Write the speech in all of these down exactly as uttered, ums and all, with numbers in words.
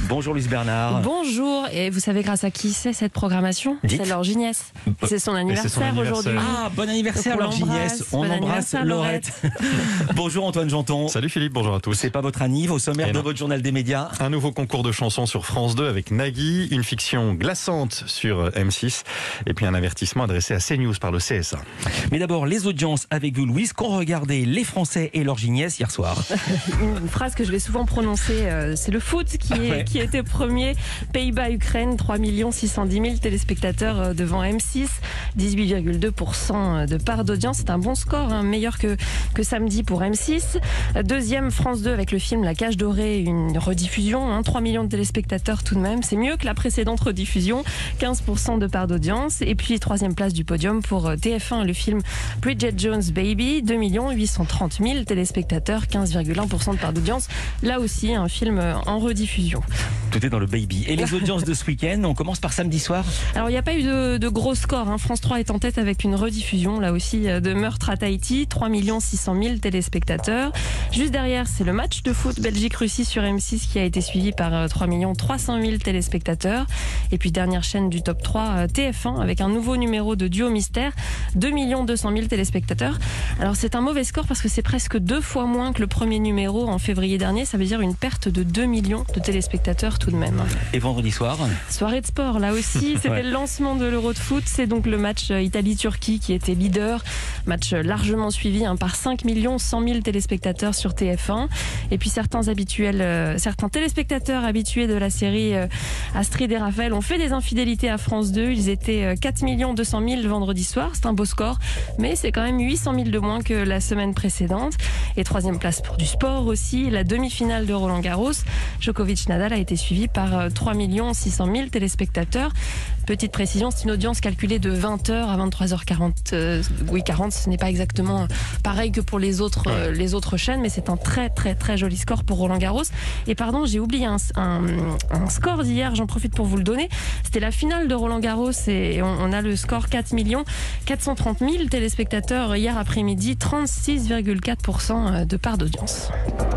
Bonjour Louise Bernard. Bonjour, et vous savez grâce à qui c'est cette programmation? Dites. C'est Laure Ginès. C'est son anniversaire aujourd'hui. Ah, bon anniversaire Laure Ginès. On Bon embrasse anniversaire, Laurette. Bonjour Antoine Janton. Salut Philippe, bonjour à tous. C'est pas votre anniv au sommaire Et de non. votre journal des médias. Un nouveau concours de chansons sur France deux avec Nagui, une fiction glaçante sur M six et puis un avertissement adressé à CNews par le C S A. Mais d'abord, les audiences avec vous Louise, qu'ont regardé les Français et Laure Ginès hier soir. Une phrase que je vais souvent prononcer, euh, c'est le foot qui, est, Ouais. qui était premier. Pays-Bas-Ukraine, trois millions six cent dix mille téléspectateurs euh, devant M six, dix-huit virgule deux pour cent de part d'audience. C'est un bon score, hein, meilleur que, que samedi pour M six. Deuxième, France deux avec le film La Cage Dorée, une rediffusion, hein, trois millions de téléspectateurs tout de même. C'est mieux que la précédente rediffusion, quinze pour cent de part d'audience. Et puis troisième place du podium pour euh, T F un, le film Bridget Jones Baby, deux millions huit cent trente mille téléspectateurs, quinze virgule un pour cent de part d'audience. Là aussi, un film euh, en rediffusion. Tout est dans le baby. Et les audiences de ce week-end, on commence par samedi soir. Alors il n'y a pas eu de, de gros scores, hein. France trois est en tête avec une rediffusion là aussi euh, de Meurtre à Tahiti, trois millions six cent mille téléspectateurs. Juste derrière, c'est le match de foot Belgique-Russie sur M six qui a été suivi par euh, trois millions trois cent mille téléspectateurs. Et puis dernière chaîne du top trois, euh, T F un avec un nouveau numéro de Duo Mystère, deux millions deux cent mille téléspectateurs. Alors c'est un mauvais score parce que c'est presque deux fois moins que le premier numéro en février dernier. Ça veut dire une perte de deux millions de téléspectateurs tout de même. Et vendredi soir. Soirée de sport, là aussi, c'était Ouais. le lancement de l'Euro de foot. C'est donc le match euh, Italie-Turquie qui était leader. Match euh, largement suivi hein, par cinq millions cent mille téléspectateurs sur T F un. Et puis certains habituels, euh, certains téléspectateurs habitués de la série euh, Astrid et Raphaël ont fait des infidélités à France deux. Ils étaient euh, quatre millions deux cent mille vendredi soir. C'est un beau score, mais c'est quand même huit cent mille de moins que la semaine précédente. Et troisième place pour du sport aussi. La demi-finale de Roland Garros. Djokovic-Nadal a été suivi par euh, trois millions six cent mille téléspectateurs. Petite précision, c'est une audience calculée de vingt heures à vingt-trois heures quarante. Euh, oui, quarante, ce n'est pas exactement pareil que pour les autres, euh, les autres chaînes, mais c'est un très très très joli score pour Roland Garros. Et pardon, j'ai oublié un, un, un score d'hier, j'en profite pour vous le donner. C'était la finale de Roland Garros et on, on a le score quatre millions quatre cent trente mille téléspectateurs hier après-midi, trente-six virgule quatre pour cent de part d'audience.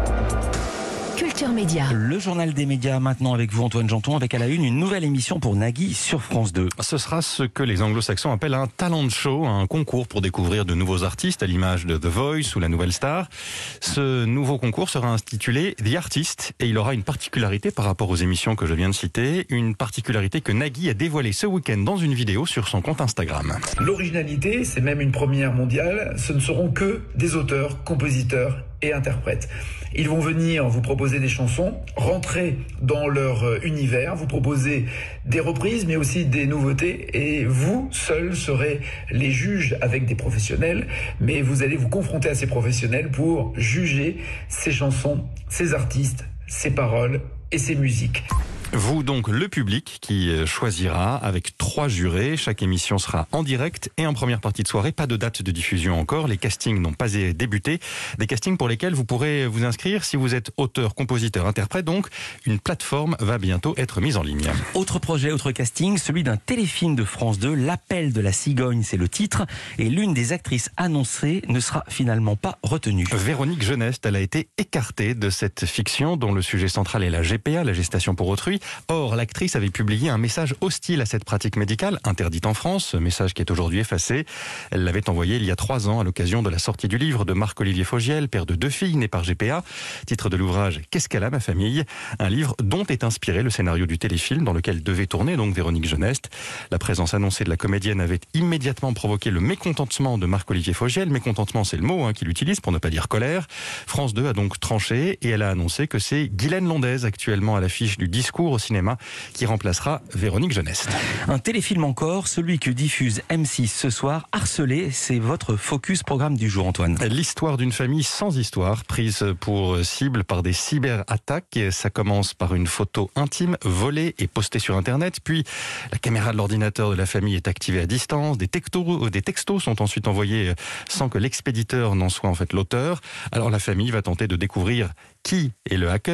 Culture Média. Le journal des médias maintenant avec vous Antoine Janton, avec à la une une nouvelle émission pour Nagui sur France deux. Ce sera ce que les anglo-saxons appellent un talent show, un concours pour découvrir de nouveaux artistes à l'image de The Voice ou La Nouvelle Star. Ce nouveau concours sera intitulé The Artist et il aura une particularité par rapport aux émissions que je viens de citer, une particularité que Nagui a dévoilée ce week-end dans une vidéo sur son compte Instagram. L'originalité, c'est même une première mondiale, ce ne seront que des auteurs, compositeurs et interprètes. Ils vont venir vous proposer des chansons, rentrer dans leur univers, vous proposer des reprises mais aussi des nouveautés et vous seuls serez les juges avec des professionnels, mais vous allez vous confronter à ces professionnels pour juger ces chansons, ces artistes, ces paroles et ces musiques. Vous donc le public qui choisira avec trois jurés. Chaque émission sera en direct et en première partie de soirée. Pas de date de diffusion encore. Les castings n'ont pas débuté. Des castings pour lesquels vous pourrez vous inscrire si vous êtes auteur, compositeur, interprète. Donc une plateforme va bientôt être mise en ligne. Autre projet, autre casting, celui d'un téléfilm de France deux, L'appel de la cigogne, c'est le titre. Et l'une des actrices annoncées ne sera finalement pas retenue. Véronique Geneste, elle a été écartée de cette fiction dont le sujet central est la G P A, la gestation pour autrui. Or, l'actrice avait publié un message hostile à cette pratique médicale, interdite en France, ce message qui est aujourd'hui effacé. Elle l'avait envoyé il y a trois ans à l'occasion de la sortie du livre de Marc-Olivier Fogiel, père de deux filles nées par G P A. Titre de l'ouvrage « Qu'est-ce qu'elle a, ma famille ?» Un livre dont est inspiré le scénario du téléfilm dans lequel devait tourner donc Véronique Geneste. La présence annoncée de la comédienne avait immédiatement provoqué le mécontentement de Marc-Olivier Fogiel. Mécontentement, c'est le mot hein, qu'il utilise pour ne pas dire colère. France deux a donc tranché et elle a annoncé que c'est Guylaine Londaise, actuellement à l'affiche du Discours au cinéma, qui remplacera Véronique Geneste. Un téléfilm encore, celui que diffuse M six ce soir, Harcelé, c'est votre focus programme du jour Antoine. L'histoire d'une famille sans histoire, prise pour cible par des cyberattaques. Ça commence par une photo intime volée et postée sur Internet, puis la caméra de l'ordinateur de la famille est activée à distance, des textos, des textos sont ensuite envoyés sans que l'expéditeur n'en soit en fait l'auteur. Alors la famille va tenter de découvrir qui est le hacker,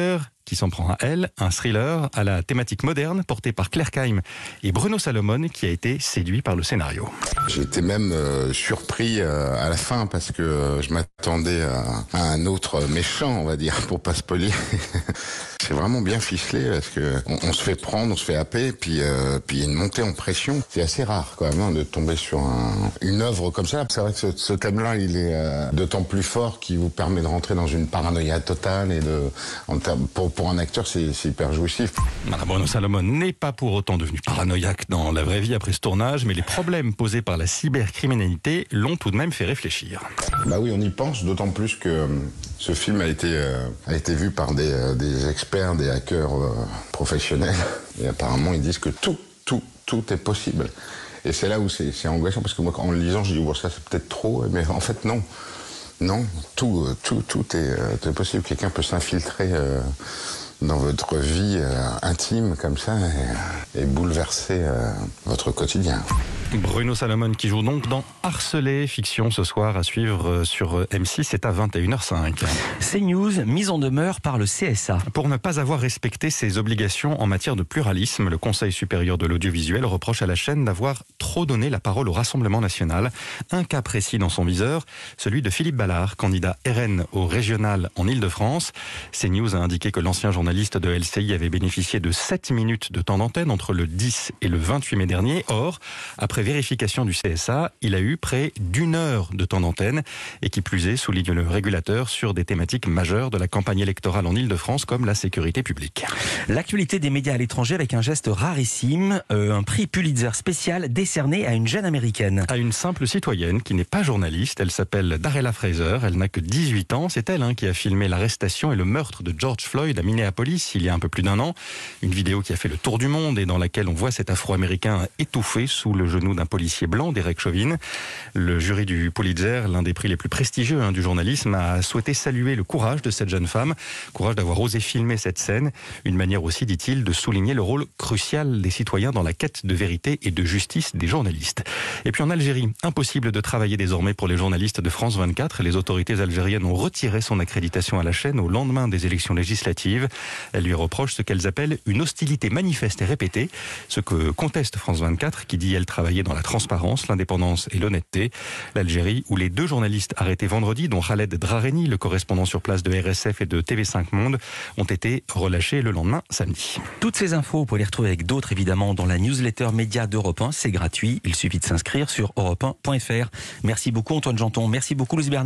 qui s'en prend à elle, un thriller à la thématique moderne porté par Claire Kaim et Bruno Salomon qui a été séduit par le scénario. J'ai été même euh, surpris euh, à la fin parce que euh, je m'attendais à, à un autre méchant, on va dire, pour pas spoiler. C'est vraiment bien ficelé parce que on, on se fait prendre, on se fait happer, puis euh, puis une montée en pression. C'est assez rare quand même hein, de tomber sur un, une œuvre comme ça. C'est vrai que ce, ce thème-là, il est euh, d'autant plus fort qu'il vous permet de rentrer dans une paranoïa totale et de en termes, pour pour un acteur, c'est, c'est hyper jouissif. Bruno Salomon n'est pas pour autant devenu paranoïaque dans la vraie vie après ce tournage, mais les problèmes posés par la cybercriminalité l'ont tout de même fait réfléchir. Bah oui, on y pense, d'autant plus que euh, ce film a été euh, a été vu par des euh, des experts, des hackers euh, professionnels, et apparemment ils disent que tout tout tout est possible. Et c'est là où c'est, c'est angoissant parce que moi, en le lisant, je dis bon, ça c'est peut-être trop, mais en fait non, non, tout tout tout est, euh, tout est possible. Quelqu'un peut s'infiltrer euh, dans votre vie euh, intime comme ça et, et bouleverser euh, votre quotidien. Bruno Salomon qui joue donc dans Harcelé, fiction ce soir à suivre sur M six, c'est à vingt et une heures cinq. CNews, mise en demeure par le C S A. Pour ne pas avoir respecté ses obligations en matière de pluralisme, le Conseil supérieur de l'audiovisuel reproche à la chaîne d'avoir trop donné la parole au Rassemblement national. Un cas précis dans son viseur, celui de Philippe Ballard, candidat R N au régional en Ile-de-France. CNews a indiqué que l'ancien journaliste de L C I avait bénéficié de sept minutes de temps d'antenne entre le dix et le vingt-huit mai dernier. Or, après vérification du C S A, il a eu près d'une heure de temps d'antenne et qui plus est, souligne le régulateur, sur des thématiques majeures de la campagne électorale en Ile-de-France comme la sécurité publique. L'actualité des médias à l'étranger avec un geste rarissime, euh, un prix Pulitzer spécial décerné à une jeune américaine. À une simple citoyenne qui n'est pas journaliste, elle s'appelle Darrella Fraser, elle n'a que dix-huit ans, c'est elle hein, qui a filmé l'arrestation et le meurtre de George Floyd à Minneapolis il y a un peu plus d'un an. Une vidéo qui a fait le tour du monde et dans laquelle on voit cet Afro-Américain étouffé sous le genou d'un policier blanc, Derek Chauvin. Le jury du Pulitzer, l'un des prix les plus prestigieux hein, du journalisme, a souhaité saluer le courage de cette jeune femme, courage d'avoir osé filmer cette scène, une manière aussi, dit-il, de souligner le rôle crucial des citoyens dans la quête de vérité et de justice des journalistes. Et puis en Algérie, impossible de travailler désormais pour les journalistes de France vingt-quatre. Les autorités algériennes ont retiré son accréditation à la chaîne au lendemain des élections législatives. Elles lui reprochent ce qu'elles appellent une hostilité manifeste et répétée, ce que conteste France vingt-quatre, qui dit elle travailler dans la transparence, l'indépendance et l'honnêteté. L'Algérie, où les deux journalistes arrêtés vendredi, dont Khaled Drareni, le correspondant sur place de R S F et de T V cinq Monde, ont été relâchés le lendemain, samedi. Toutes ces infos, vous pouvez les retrouver avec d'autres évidemment dans la newsletter média d'Europe un. C'est gratuit, il suffit de s'inscrire sur europe un point f r. Merci beaucoup Antoine Janton, merci beaucoup Louise Bernard.